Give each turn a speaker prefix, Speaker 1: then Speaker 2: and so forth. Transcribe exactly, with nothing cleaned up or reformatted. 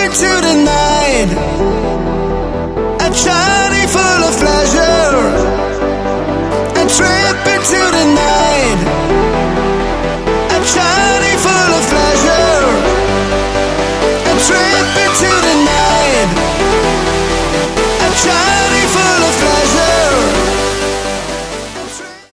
Speaker 1: into the night, a journey full of pleasure, a trip into